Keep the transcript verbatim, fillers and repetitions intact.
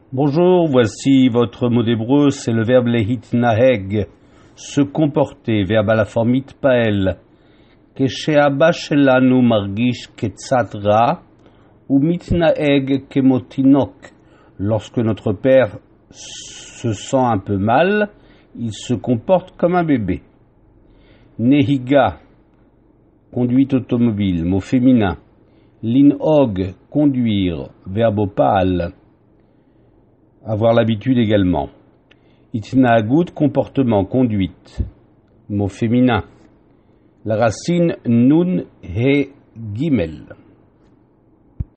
Bonjour, voici votre mot d'hébreu, c'est le verbe lehitnaheg, se comporter, verbe à la forme mitpael. Kesheaba shelanu margish ketzat ra, ou mitnaheg kemotinok. Lorsque notre père se sent un peu mal, il se comporte comme un bébé. Nehiga, conduite automobile, mot féminin. Linhog, conduire, verbe au paal. Avoir l'habitude également. Itnaagut, comportement, conduite, mot féminin. La racine nun he gimel.